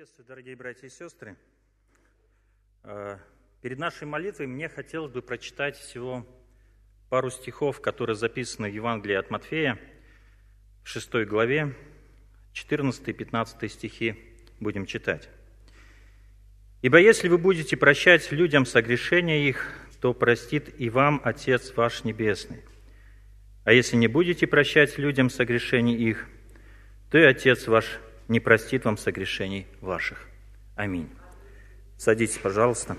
Приветствую, дорогие братья и сестры. Перед нашей молитвой мне хотелось бы прочитать всего пару стихов, которые записаны в Евангелии от Матфея, в 6 главе, 14 и 15 стихи будем читать. «Ибо если вы будете прощать людям согрешения их, то простит и вам Отец ваш Небесный. А если не будете прощать людям согрешений их, то и Отец ваш не простит вам согрешений ваших. Аминь». Садитесь, пожалуйста.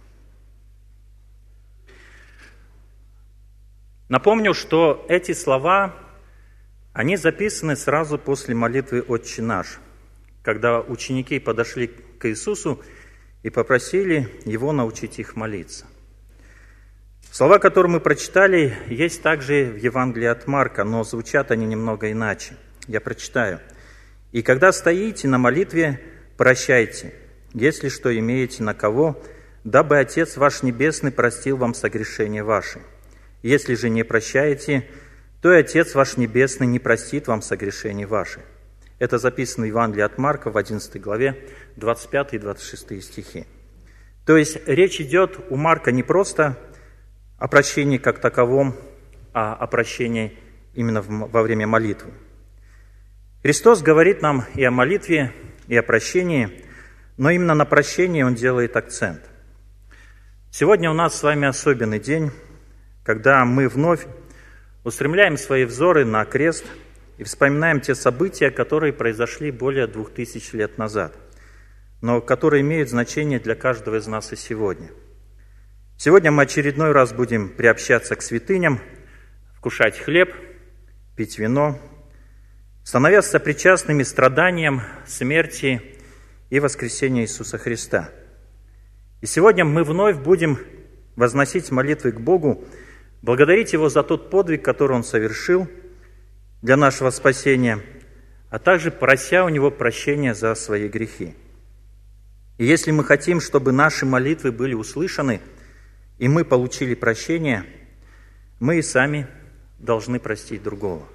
Напомню, что эти слова, они записаны сразу после молитвы «Отче наш», когда ученики подошли к Иисусу и попросили Его научить их молиться. Слова, которые мы прочитали, есть также в Евангелии от Марка, но звучат они немного иначе. Я прочитаю. «И когда стоите на молитве, прощайте, если что имеете на кого, дабы Отец ваш Небесный простил вам согрешения ваши. Если же не прощаете, то и Отец ваш Небесный не простит вам согрешений ваши». Это записано в Евангелии от Марка в 11 главе, 25 и 26 стихи. То есть речь идет у Марка не просто о прощении как таковом, а о прощении именно во время молитвы. Христос говорит нам и о молитве, и о прощении, но именно на прощении Он делает акцент. Сегодня у нас с вами особенный день, когда мы вновь устремляем свои взоры на крест и вспоминаем те события, которые произошли более 2000 лет назад, но которые имеют значение для каждого из нас и сегодня. Сегодня мы очередной раз будем приобщаться к святыням, вкушать хлеб, пить вино, становясь сопричастными страданиям, смерти и воскресению Иисуса Христа. И сегодня мы вновь будем возносить молитвы к Богу, благодарить Его за тот подвиг, который Он совершил для нашего спасения, а также прося у Него прощения за свои грехи. И если мы хотим, чтобы наши молитвы были услышаны, и мы получили прощение, мы и сами должны простить другого.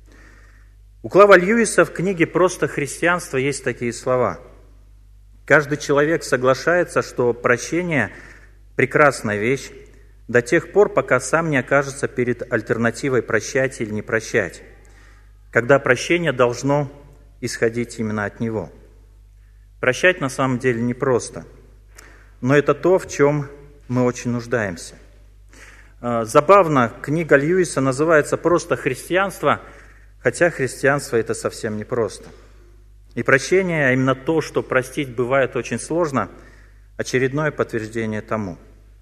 У Клава Льюиса в книге «Просто христианство» есть такие слова. Каждый человек соглашается, что прощение – прекрасная вещь до тех пор, пока сам не окажется перед альтернативой прощать или не прощать, когда прощение должно исходить именно от него. Прощать на самом деле непросто, но это то, в чем мы очень нуждаемся. Забавно, книга Льюиса называется «Просто христианство», хотя христианство – это совсем непросто. И прощение, а именно то, что простить бывает очень сложно, очередное подтверждение тому.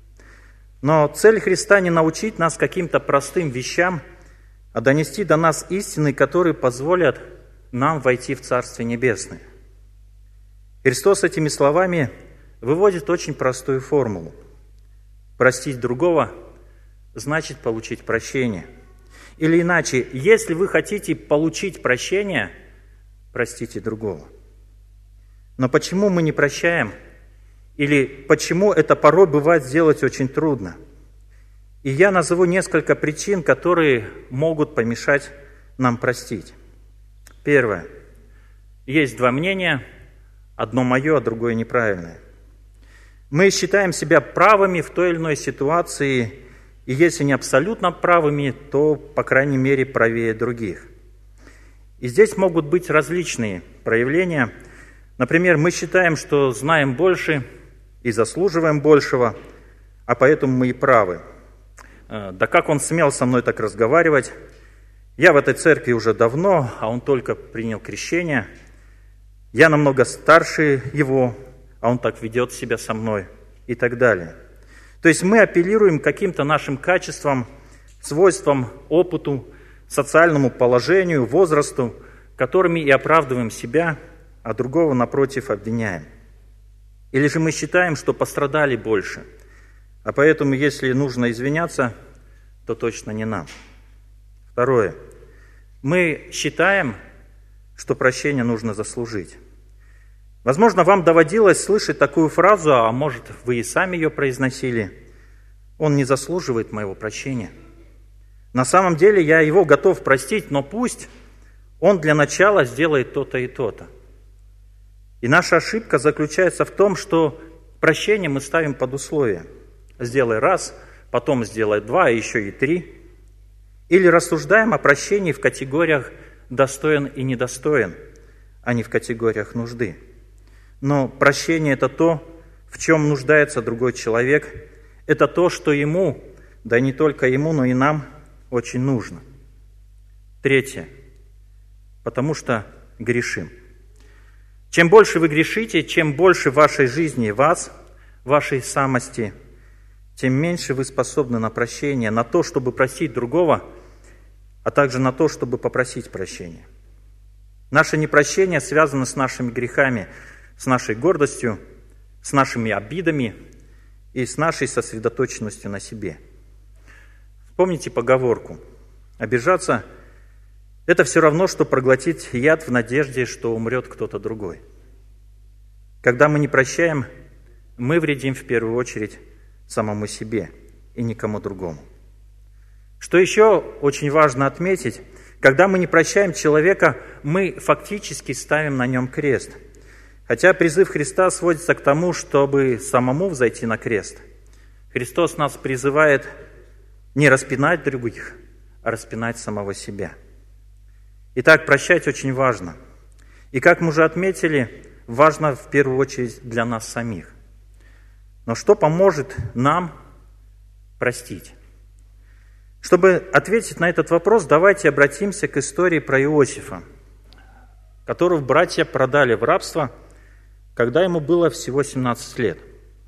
Но цель Христа не научить нас каким-то простым вещам, а донести до нас истины, которые позволят нам войти в Царствие Небесное. Христос этими словами выводит очень простую формулу. Простить другого значит получить прощение. Или иначе, если вы хотите получить прощение, простите другого. Но почему мы не прощаем? Или почему это порой бывает сделать очень трудно? И я назову несколько причин, которые могут помешать нам простить. Первое. Есть два мнения, одно мое, а другое неправильное. Мы считаем себя правыми в той или иной ситуации, и если не абсолютно правыми, то, по крайней мере, правее других. И здесь могут быть различные проявления. Например, мы считаем, что знаем больше и заслуживаем большего, а поэтому мы и правы. Да как он смел со мной так разговаривать? Я в этой церкви уже давно, а он только принял крещение. Я намного старше его, а он так ведет себя со мной и так далее. То есть мы апеллируем к каким-то нашим качествам, свойствам, опыту, социальному положению, возрасту, которыми и оправдываем себя, а другого, напротив, обвиняем. Или же мы считаем, что пострадали больше, а поэтому, если нужно извиняться, то точно не нам. Второе. Мы считаем, что прощение нужно заслужить. Возможно, вам доводилось слышать такую фразу, а может, вы и сами ее произносили: «Он не заслуживает моего прощения. На самом деле я его готов простить, но пусть он для начала сделает то-то и то-то». И наша ошибка заключается в том, что прощение мы ставим под условие. Сделай раз, потом сделай два, а еще и три. Или рассуждаем о прощении в категориях «достоин» и «недостоин», а не в категориях нужды. Но прощение – это то, в чем нуждается другой человек. Это то, что ему, да и не только ему, но и нам очень нужно. Третье. Потому что грешим. Чем больше вы грешите, чем больше в вашей жизни вас, вашей самости, тем меньше вы способны на прощение, на то, чтобы простить другого, а также на то, чтобы попросить прощения. Наше непрощение связано с нашими грехами, с нашей гордостью, с нашими обидами и с нашей сосредоточенностью на себе. Вспомните поговорку: обижаться – это все равно, что проглотить яд в надежде, что умрет кто-то другой. Когда мы не прощаем, мы вредим в первую очередь самому себе и никому другому. Что еще очень важно отметить, когда мы не прощаем человека, мы фактически ставим на нем крест. Хотя призыв Христа сводится к тому, чтобы самому взойти на крест. Христос нас призывает не распинать других, а распинать самого себя. Итак, прощать очень важно. И как мы уже отметили, важно в первую очередь для нас самих. Но что поможет нам простить? Чтобы ответить на этот вопрос, давайте обратимся к истории про Иосифа, которого братья продали в рабство, когда ему было всего 17 лет.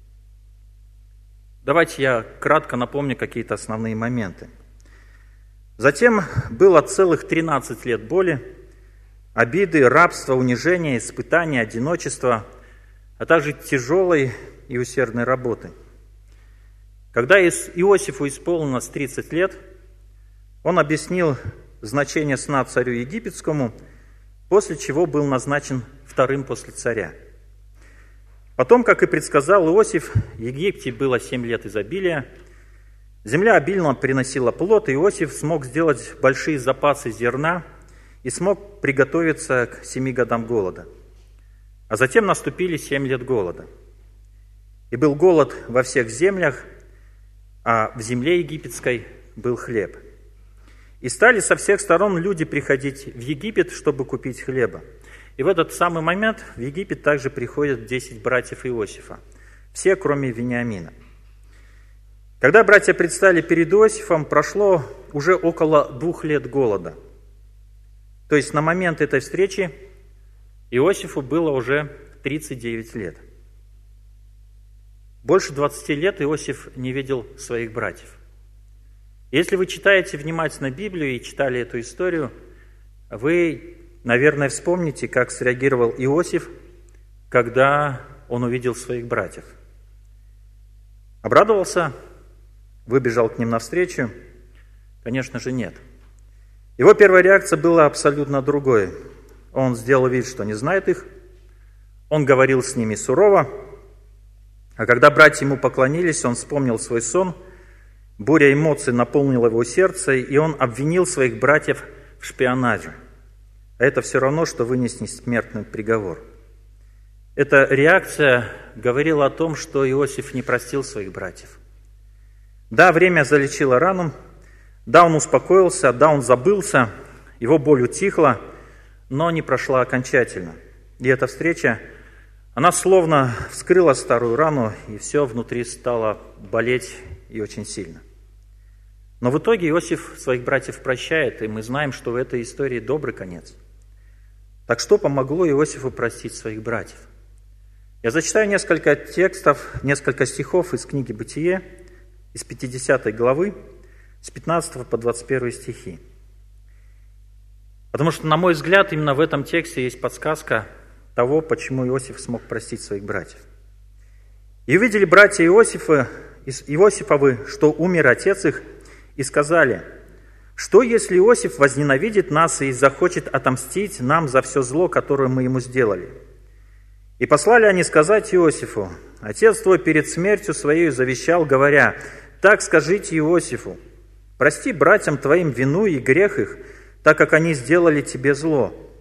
Давайте я кратко напомню какие-то основные моменты. Затем было целых 13 лет боли, обиды, рабства, унижения, испытания, одиночества, а также тяжелой и усердной работы. Когда Иосифу исполнилось 30 лет, он объяснил значение сна царю египетскому, после чего был назначен вторым после царя. Потом, как и предсказал Иосиф, в Египте было 7 лет изобилия, земля обильно приносила плод, и Иосиф смог сделать большие запасы зерна и смог приготовиться к 7 годам голода. А затем наступили 7 лет голода. И был голод во всех землях, а в земле египетской был хлеб. И стали со всех сторон люди приходить в Египет, чтобы купить хлеба. И в этот самый момент в Египет также приходят 10 братьев Иосифа, все, кроме Вениамина. Когда братья предстали перед Иосифом, прошло уже около 2 лет голода. То есть на момент этой встречи Иосифу было уже 39 лет. Больше 20 лет Иосиф не видел своих братьев. Если вы читаете внимательно Библию и читали эту историю, вы, наверное, вспомните, как среагировал Иосиф, когда он увидел своих братьев. Обрадовался? Выбежал к ним навстречу? Конечно же, нет. Его первая реакция была абсолютно другой. Он сделал вид, что не знает их. Он говорил с ними сурово. А когда братья ему поклонились, он вспомнил свой сон. Буря эмоций наполнила его сердце, и он обвинил своих братьев в шпионаже. А это все равно, что вынести смертный приговор. Эта реакция говорила о том, что Иосиф не простил своих братьев. Да, время залечило рану, да, он успокоился, да, он забылся, его боль утихла, но не прошла окончательно. И эта встреча, она словно вскрыла старую рану, и все внутри стало болеть и очень сильно. Но в итоге Иосиф своих братьев прощает, и мы знаем, что в этой истории добрый конец. Так что помогло Иосифу простить своих братьев? Я зачитаю несколько текстов, несколько стихов из книги «Бытие», из 50 главы, с 15 по 21 стихи. Потому что, на мой взгляд, именно в этом тексте есть подсказка того, почему Иосиф смог простить своих братьев. «И увидели братья Иосифовы, что умер отец их, и сказали: что, если Иосиф возненавидит нас и захочет отомстить нам за все зло, которое мы ему сделали? И послали они сказать Иосифу: отец твой перед смертью своей завещал, говоря: так скажите Иосифу: прости братьям твоим вину и грех их, так как они сделали тебе зло.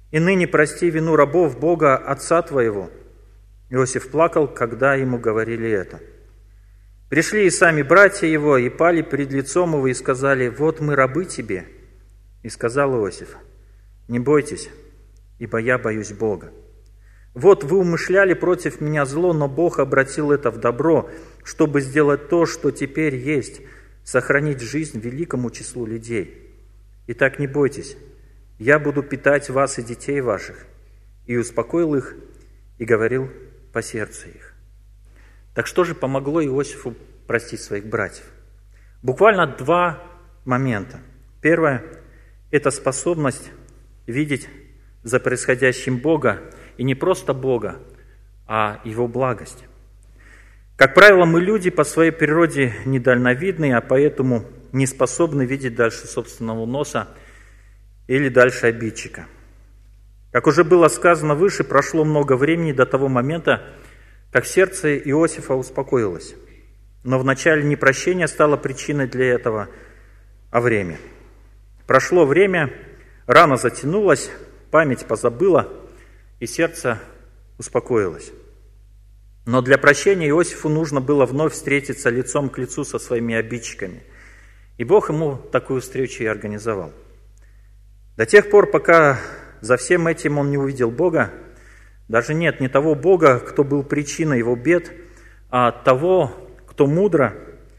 И ныне прости вину рабов Бога, отца твоего». Иосиф плакал, когда ему говорили это. Пришли и сами братья его, и пали пред лицом его, и сказали: «Вот мы рабы тебе». И сказал Иосиф: «Не бойтесь, ибо я боюсь Бога. Вот вы умышляли против меня зло, но Бог обратил это в добро, чтобы сделать то, что теперь есть, сохранить жизнь великому числу людей. Итак, не бойтесь, я буду питать вас и детей ваших». И успокоил их, и говорил по сердцу их. Так что же помогло Иосифу простить своих братьев? Буквально два момента. Первое – это способность видеть за происходящим Бога, и не просто Бога, а Его благость. Как правило, мы люди по своей природе недальновидные, а поэтому не способны видеть дальше собственного носа или дальше обидчика. Как уже было сказано выше, прошло много времени до того момента, как сердце Иосифа успокоилось. Но вначале не прощение стало причиной для этого, а время. Прошло время, рана затянулась, память позабыла, и сердце успокоилось. Но для прощения Иосифу нужно было вновь встретиться лицом к лицу со своими обидчиками. И Бог ему такую встречу и организовал. До тех пор, пока за всем этим он не увидел Бога, даже нет не того Бога, кто был причиной его бед, а того, кто мудро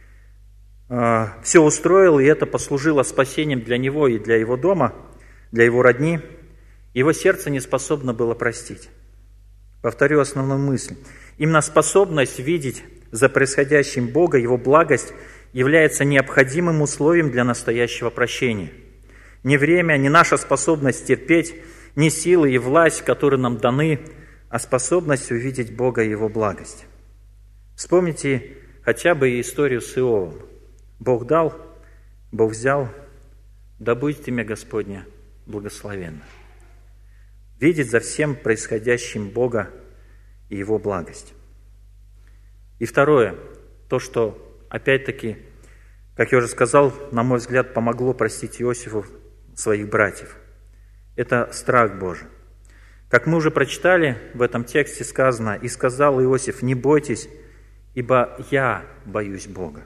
все устроил, и это послужило спасением для него и для его дома, для его родни. Его сердце не способно было простить. Повторю основную мысль. Именно способность видеть за происходящим Бога, Его благость, является необходимым условием для настоящего прощения. Не время, не наша способность терпеть, не силы и власть, которые нам даны, а способность увидеть Бога и Его благость. Вспомните хотя бы историю с Иовом. Бог дал, Бог взял, да будет имя Господне благословенно. Видеть за всем происходящим Бога и Его благость. И второе, то, что, опять-таки, как я уже сказал, на мой взгляд, помогло простить Иосифу своих братьев. Это страх Божий. Как мы уже прочитали, в этом тексте сказано: «И сказал Иосиф: не бойтесь, ибо я боюсь Бога».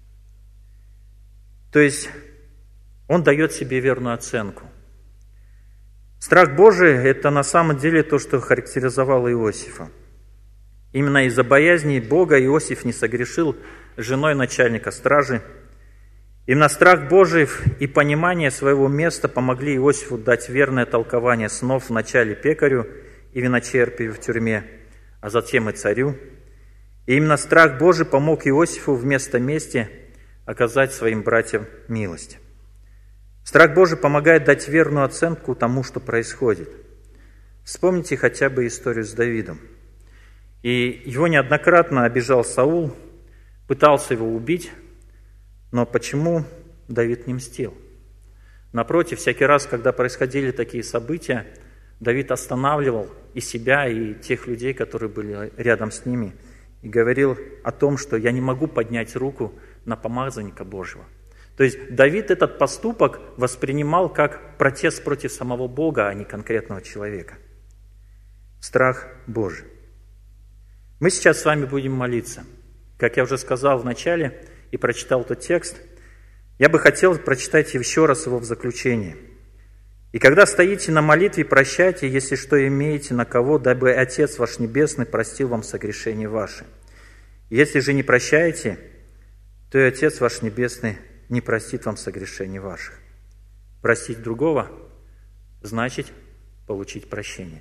То есть он дает себе верную оценку. Страх Божий – это на самом деле то, что характеризовало Иосифа. Именно из-за боязни Бога Иосиф не согрешил с женой начальника стражи. Именно страх Божий и понимание своего места помогли Иосифу дать верное толкование снов вначале пекарю и виночерпию в тюрьме, а затем и царю. И именно страх Божий помог Иосифу вместо мести оказать своим братьям милость. Страх Божий помогает дать верную оценку тому, что происходит. Вспомните хотя бы историю с Давидом. И его неоднократно обижал Саул, пытался его убить, но почему Давид не мстил? Напротив, всякий раз, когда происходили такие события, Давид останавливал и себя, и тех людей, которые были рядом с ними, и говорил о том, что я не могу поднять руку на помазанника Божьего. То есть Давид этот поступок воспринимал как протест против самого Бога, а не конкретного человека. Страх Божий. Мы сейчас с вами будем молиться. Как я уже сказал в начале и прочитал тот текст, я бы хотел прочитать еще раз его в заключении. «И когда стоите на молитве, прощайте, если что имеете на кого, дабы Отец ваш Небесный простил вам согрешения ваши. Если же не прощаете, то и Отец ваш Небесный не простит вам согрешений ваших». Простить другого значит получить прощение.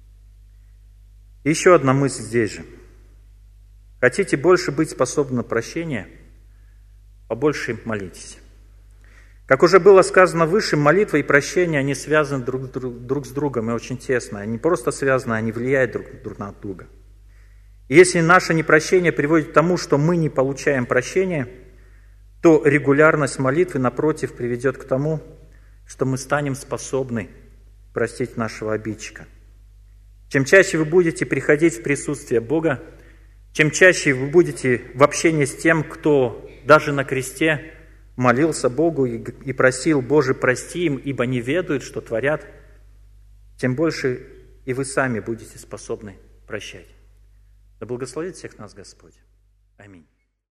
И еще одна мысль здесь же. Хотите больше быть способны на прощение? Побольше молитесь. Как уже было сказано выше, молитва и прощение, они связаны друг с другом и очень тесно. Они просто связаны, они влияют друг на друга. И если наше непрощение приводит к тому, что мы не получаем прощения, то регулярность молитвы, напротив, приведет к тому, что мы станем способны простить нашего обидчика. Чем чаще вы будете приходить в присутствие Бога, чем чаще вы будете в общении с тем, кто даже на кресте молился Богу и просил: «Боже, прости им, ибо не ведают, что творят», тем больше и вы сами будете способны прощать. Да благословит всех нас Господь. Аминь.